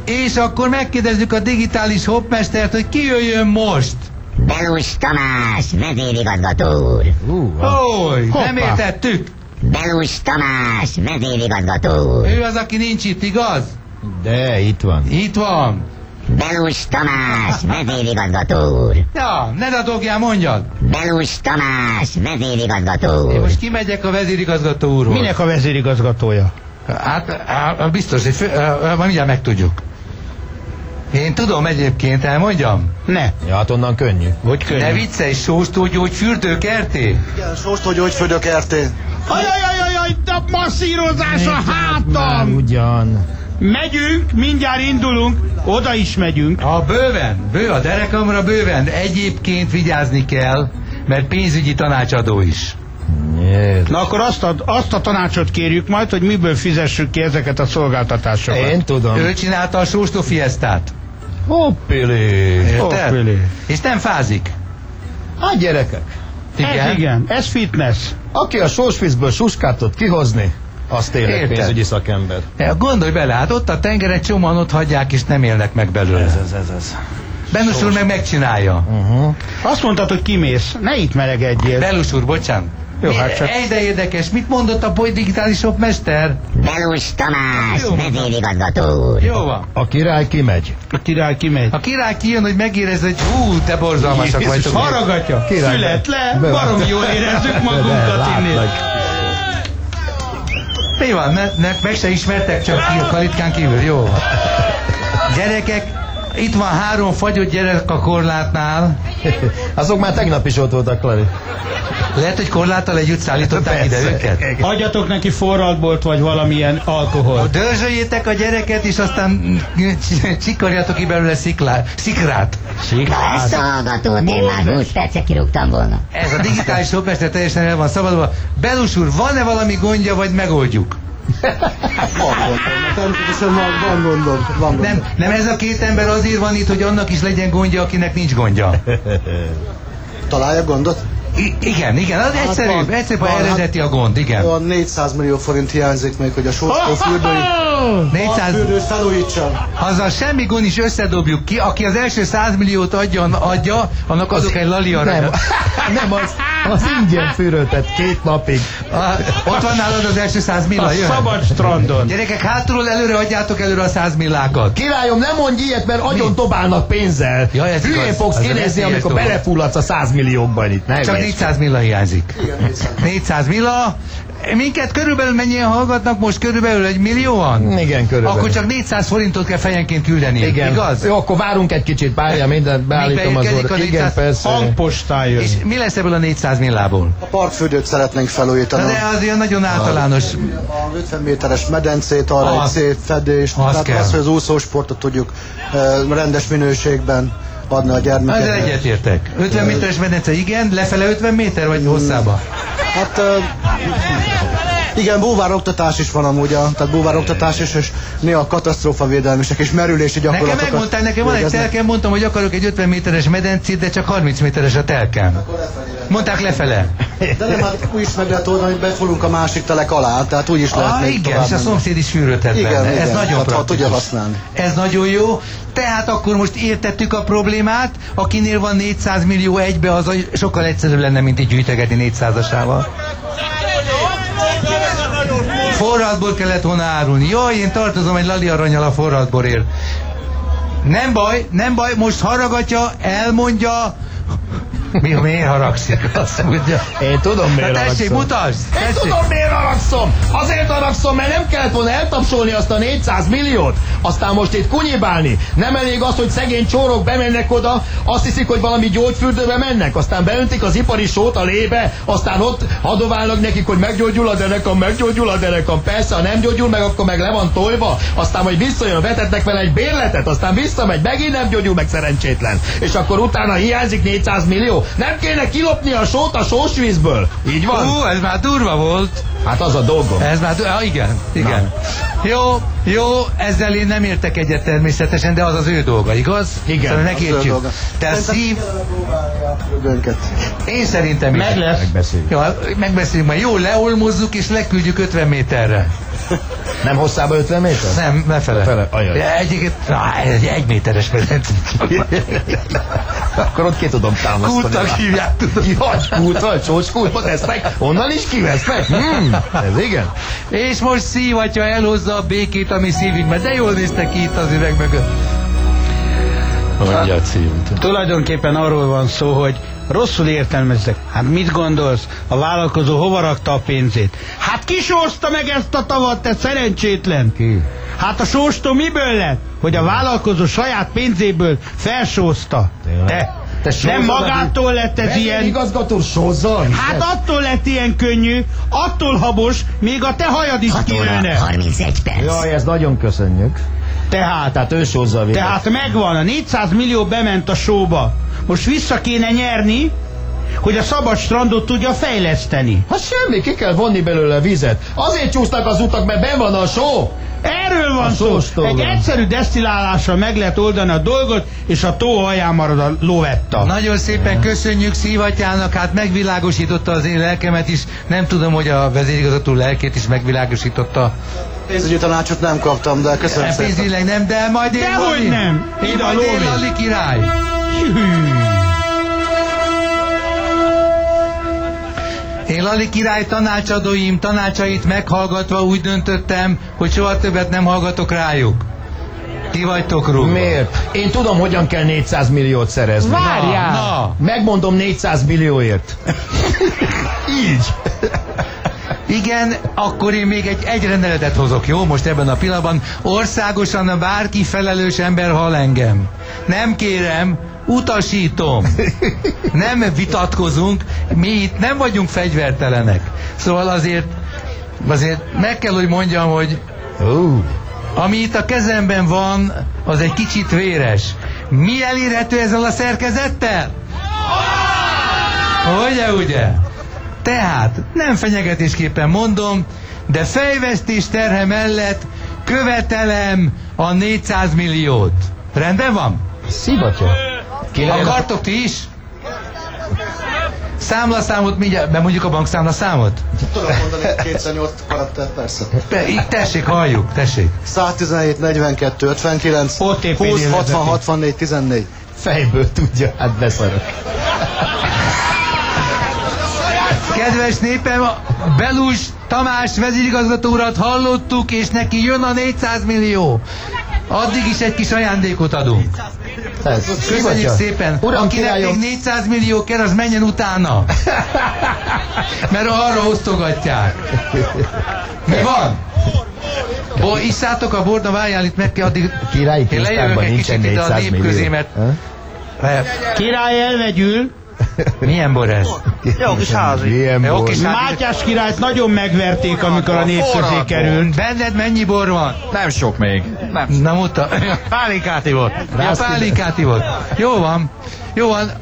És akkor megkérdezzük a digitális hoppmestert, hogy ki jöjjön most. Belus Tamás, vezérigazgató úr. Nem értettük. Belus Tamás, vezérigazgató úr. Ő az, aki nincs itt, igaz? De itt van. Itt van. Belus Tamás, vezérigazgató úr. Ja, ne dadogjál, mondjad. Belus Tamás, vezérigazgató úr. Én most kimegyek a vezérigazgató úrhoz. Minek a vezérigazgatója? Hát biztos, hogy majd mindjárt megtudjuk. Én tudom egyébként, elmondjam? Ne. Ja, hát onnan könnyű. Hogy könnyű? Ne viccelj, sóstógyógy fürdőkerté? Igen, sóstógyógy fürdőkerté. Ajajajajaj, de masszírozás a Már hátam! ugyan. Megyünk, mindjárt indulunk, oda is megyünk. A derekamra bőven. Egyébként vigyázni kell, mert pénzügyi tanácsadó is. Na akkor azt a tanácsot kérjük majd, hogy miből fizessük ki ezeket a szolgáltatásokat. Én tudom. Ő csinálta a sóstó fiesztát. Hoppili. Érted? És nem fázik. Hát gyerekek, Ez fitness. aki a sósvízből suskát tud kihozni, az tényleg Érted? pénzügyi szakember. Gondolj bele, hát ott a tengeren csomóan ott hagyják, és nem élnek meg belőle. Ez. Benus úr meg megcsinálja. Azt mondtad, hogy kimész, ne itt melegedjél. Belus úr, bocsánat. Jó, hát csak... De érdekes, mit mondott a digitális hoppmester? Belus Tamás, Jó. vezérigazgató úr. Jó van. A király kimegy. A király kimegy. A király kijön, hogy megérezze, hogy te borzalmasak vagytok. Haragatja. Király. Fület le, Be- baromi jól érezzük magunkat innét. Mi van? Meg se ismertek, csak ki a kalitkán kívül. Jó. Gyerekek, itt van 3 fagyott gyerek a korlátnál. Azok már tegnap is ott voltak, Klari. Lehet, hogy korláttal együtt szállították ide őket? Adjatok neki forraltbort vagy valamilyen alkohol. Dörzsöljétek a gyereket, és aztán csikarjatok ki belőle szikrát. Na ezt a hallgatót én már 20 perce kirúgtam volna. Ez a digitális hoppmester teljesen el van szabadulva. Belus úr, van-e valami gondja, vagy megoldjuk? Természetesen van gondom. Nem ez a 2 ember azért van itt, hogy annak is legyen gondja, akinek nincs gondja. Találja gondot? Igen, az egyszerűbb, ha eredeti a gond, igen. Olyan 400 millió forint hiányzik még, hogy a sóstó fürdői 400, fürdőt felújítsam. azzal semmi gond is összedobjuk ki, aki az első 100 milliót adja, annak adok egy lali aranyat. Nem, az ingyen fűröltet 2 napig. Ott van nálad az első 100 millió, A szabad strandon. Gyerekek, hátulról előre adjátok előre a 100 millákat. Királyom, nem mondj ilyet, mert agyon dobálnak pénzzel. Ja, ez Hülyén igaz. fogsz Ez kinézni, veszélyes amikor dolog. belefulladsz a 100 milliókban itt. Ne Csak vesd. 400 milla hiányzik. 400 milla. Minket körülbelül mennyien hallgatnak most? Körülbelül 1 millióan? Igen, körülbelül. Akkor csak 400 forintot kell fejenként küldeni. Igen. Igaz? Jó, akkor várunk egy kicsit, várja, mindent beállítom az beérkezik a orra. 400 Igen, persze. Hangpostán jön. És mi lesz ebből a 400 millából? A partfürdőt szeretnénk felújítani. De az ilyen nagyon általános. A 50 méteres medencét, arra egy Az. szép fedést. Az Tehát kell. az, hogy az úszósportot tudjuk rendes minőségben adni a Ezzel gyermekeknek. egyetértek. 50 méteres medence, igen, lefele 50 méter vagy hosszába? Hát igen, búvároktatás is van amúgy, tehát búvároktatás is, és néha katasztrófavédelmisek és merülési gyakorlatokat. Nekem megmondtál, nekem van egy végeznek. telkem, mondtam, hogy akarok egy 50 méteres medencét, de csak 30 méteres a telkem. Mondták lefele. De nem, hát úgy is meg lehet oldani, hogy befúrunk a másik telek alá, tehát úgy is lehet még Igen, tovább és a menni. szomszéd is fűröltet Igen, benne. Ez igen, nagyon hát, ha praktikus. tudja használni. Ez nagyon jó. Tehát akkor most értettük a problémát, akinél van 400 millió egybe, az sokkal egyszerűbb lenne, mint így gyűjtegetni 400-asával. Forradbor kellett volna árulni. Jaj, én tartozom egy lali aranyal a forradborért. Nem baj, most haragatja, elmondja. Miért haragszik? Azt mondja. Én tudom, miért Na tessék, haragszom. mutasd! Én Tessék. tudom, miért haragszom! Azért haragszom, mert nem kellett volna eltapsolni azt a 400 milliót, aztán most itt kunyibálni. Nem elég az, hogy szegény csórok bemennek oda, azt hiszik, hogy valami gyógyfürdőbe mennek, aztán beöntik az ipari sót a lébe, aztán ott hadoválnak nekik, hogy meggyógyul a derekam, meggyógyul a derekam. Persze, ha nem gyógyul meg, akkor meg le van tojva, aztán majd visszajön, vetetnek vele egy bérletet, aztán visszamegy, megint nem gyógyul meg, szerencsétlen. És akkor utána hiányzik 400 millió. Nem kéne kilopni a sót a sósvízből. Így van? Ez már durva volt. Hát az a dolgom. Ez már, igen. Jó, ezzel én nem értek egyet természetesen, de az az ő dolga, igaz? Igen, Szóval megértjük. Te a szív... Én szerintem is. Meg lesz. Megbeszéljük. Jó, megbeszéljük majd. Jó, leolmozzuk és leküldjük 50 méterre. Nem hosszában 50 méter? Nem, lefele. Lefele, ajaj. Egyiket, egy méteres medence. Akkor ott ki tudom támasztani. Kútnak hívják, tudod. Jaj, kút, csócskút, esznek, onnan is kivesznek? Ez igen. És most szívatja elhozza a békét, ami szívünkben. De jól néztek ki itt az üveg mögött. Mondjad, szívünkben. Tulajdonképpen arról van szó, hogy rosszul értelmezzek. Hát mit gondolsz? A vállalkozó hova rakta a pénzét? Hát ki sózta meg ezt a tavat, te szerencsétlen? Ki? Hát a sóstó miből lett? Hogy a vállalkozó saját pénzéből felsózta. Te Nem magától lett ez ilyen. Igazgató sózzal? Hát attól lett ilyen könnyű, attól habos, még a te hajad is 6 óra kinőne. 31 perc. Jaj, ez nagyon köszönjük. Tehát ő sózza a véget. Tehát megvan, a 400 millió bement a sóba. Most vissza kéne nyerni, hogy a szabad strandot tudja fejleszteni. Hát semmi, ki kell vonni belőle vizet. Azért csúsztak az utak, mert benn van a só. Erről van szó. sóstóval. Egy egyszerű desztillálással meg lehet oldani a dolgot, és a tó alján marad a lóvetta. Nagyon szépen köszönjük Szívatyának, hát megvilágosította az én lelkemet is. Nem tudom, hogy a vezérigazgató lelkét is megvilágosította. Pénzügyi tanácsot nem kaptam, de köszönöm szépen. Pénzügyileg nem, de majd én Dehogy Lali. nem. Én Ide a majd én lóvé. Lali király. Én Lali király tanácsait meghallgatva úgy döntöttem, hogy soha többet nem hallgatok rájuk. Ti vagytok rúgva. Miért? Én tudom, hogyan kell 400 milliót szerezni. Várjál! Na. Megmondom 400 millióért. Így. Igen, akkor én még egy rendeletet hozok, jó? Most ebben a pillanatban országosan bárki felelős ember hall engem. Nem kérem, utasítom. Nem vitatkozunk, mi itt nem vagyunk fegyvertelenek. Szóval azért meg kell, hogy mondjam, hogy ami itt a kezemben van, az egy kicsit véres. Mi elérhető ezzel a szerkezettel? Ugye? Tehát nem fenyegetésképpen mondom, de fejvesztés terhe mellett követelem a 400 milliót. Rendben van? Szivatja. Akartok ti is? Számlaszámot mindjárt, bemondjuk a bankszámlaszámot? Tudom mondani 208 karakter, persze. Tessék, halljuk, tessék. 117, 42, 59, OTP 20, 60, vezeték. 64, 14. Fejből tudja, hát beszarok. Kedves népem, Belus Tamás vezérigazgató urat hallottuk, és neki jön a 400 millió. Addig is egy kis ajándékot adunk. Köszönjük szépen. Uram, Akinek királyom. még 400 millió kell, az menjen utána. Mert arra osztogatják. Mi van? Isszátok a bort, na várjál, itt meg kell addig... Királyi Én lejövök pénztárban egy nincsen kicsit ide a 400 nép közé, millió. mert... Király elvegyül, Milyen bor ez? Jó kis házi. Milyen Jó bor. kis házi. Mátyás királyt nagyon megverték, amikor a nép közé került. Benned mennyi bor van? Nem sok még. Nem. Na muta. Pálinkát ivott. Ja, pálinkát ivott. Jó van.